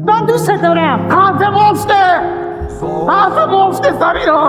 من دوست دارم. حرف مفته سمیرا،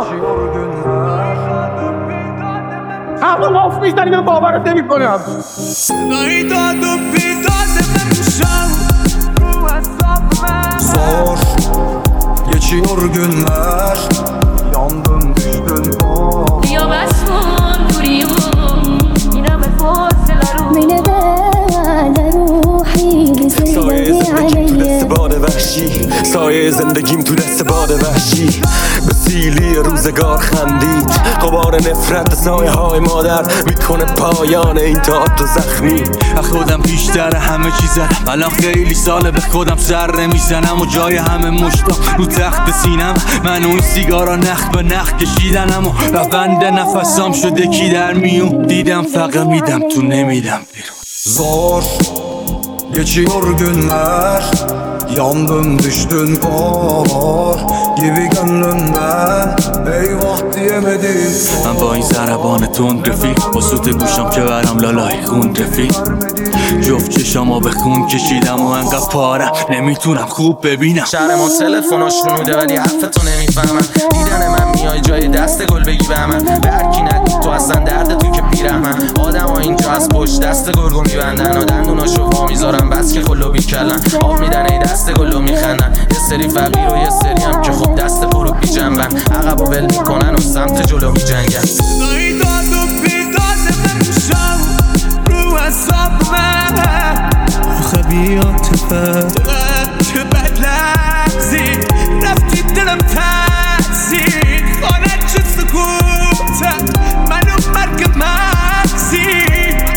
حرف مفت میزنی من باورت نمی کنم. صدایی داد و بیداد نمیشم رو حساب من Zor geçiyor günler, yandın düştün bak. بیا بس کن دوریو اینم فاصله رو من بعد روحي سایه بزيدني زندگیم تو دست عليا باد وحشی، سایه زندگیم تو دست باد وحشی. به سیلی روزگار خندید، غبار نفرت سایه های مادر میکنه پایان این تئاتر زخمی. خودم بیشتر همه چی زدم، الان خیلی ساله به خودم سر نمیزنم و جای همه مشتاق رو تخت سینم. من اون سیگارا نخ به نخ کشیدنم و روند نفسام شده کی در میون. دیدم فقط میدم تو نمیدم بیرون. Zor geçiyor günler, yandın düştün kor gibi gönlümden, eyvah diyemedim. من با این ضربان تند رفیق، با سوت گوشم که برم لالای خون رفیق. جفت چشامو به خون کشیدم و انقدر پارم نمیتونم خوب ببینم. شهرمان تلفناش شنوده ولی حرفتو نمیفهمم. دیدن من میای جای دست گل بگی به من، به هرکی نگی تو اصلا درد تو که پیرهمن. آدم ها اینجا از پشت دست گرگو میبندن و دندوناشو وا میذارن بس که خلو بیکلن. آب میدن ای دست گلو میخندن، یه سری فقیر و یه سری هم که خب دست پرو بی جنبن. عقب و ول میکنن و سمت جلو میجنگن. صدایی داد و بیداد نمیشم رو حساب من آخه بیاتفه چه بد لحظی رفتی دلم تحصیل خانه چه سکوتم منو مرگ مغزی.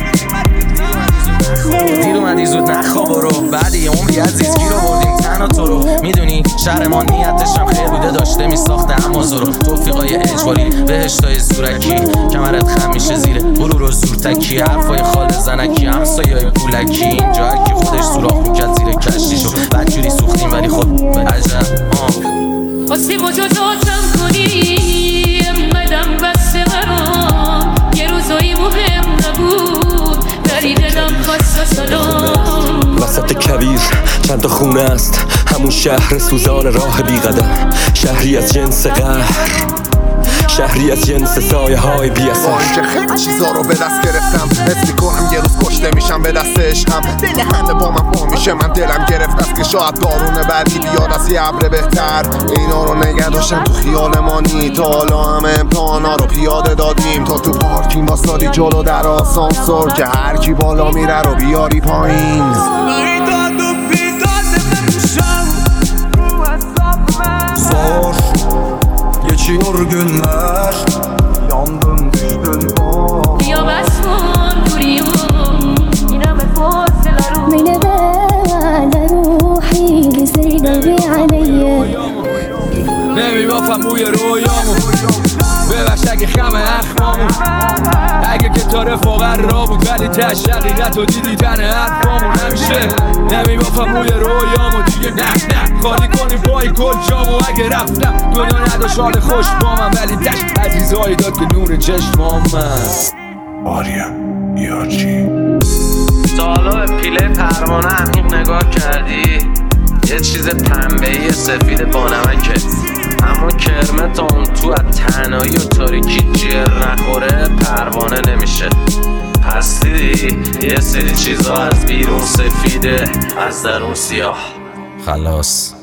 دیر اومدی زود نخواب برو، بعد یه عمری عزیز گیر آوردیم تنها تو رو. میدونی شهر ما نیتش هم خیر بوده، داشته میساخته اما زورو. توفیقای اجباری بهشتای زورکی، کمرت خم میشه زیره غرور و زورتکی. حرفای خال زنکی همسایه‌های پولکی، اینجا هرکی خودش سوراخ میکرد زیر کشتیشو. بدجوری سوختیم ولی خب عجب خواستی مجازاتم کنی انقدم بسته برام، یه روزایی مهم نبود ولی دلم خواست سلام. وسط کویر چند تا خونه است، همون شهر سوزان راه بی قدم. شهری از جنس قهر، شهری از جنس سایه های بی اثر. که خیلی چیزا رو به دست گرفتم، حس میکنم یه روز کشته میشم به دست عشقم. دل همه با من پا میشه، من دلم گرفت است که شاید بارون بعدی بیاد از یه ابر بهتر. اینا رو نگه داشتم تو خیال مانی، تا حالا همه امتحانا رو پیاده دادیم. تا تو پارکینگ واسادی جلو در آسانسور که هر کی بالا میره رو بیاری پایین. صدایی داد و بیداد نمیشم رو حساب من Zor geçiyor günler, yandın düştün bak. بیا بس کن دوریو اینم فاصله رو من بعد روحي بزيدني عليا نمیبافم بوی رویامو، ببخش اگه خم اخمامو. اگه که تا رفاقت را بود ولی تش حقیقت و دیدی تن حرفامون. همیشه نمیبافم بوی رویامو دیگه نه خالی کنی پای کل جامو. اگه رفتم دنیا نداشت حال خوش با من ولی تش عزیزایی داد که نور چشمام من. آریا یارچی تا حالا به پیله پروانه عمیق نگاه کردی؟ یه چیز پنبه‌ای سفید با نمکه، اما کرمه تا اون تو از تنهایی و تاریکی جر نخوره پروانه نمیشه. پس دیدی یه سری چیزا از بیرون سفیده از درون سیاه. خلاص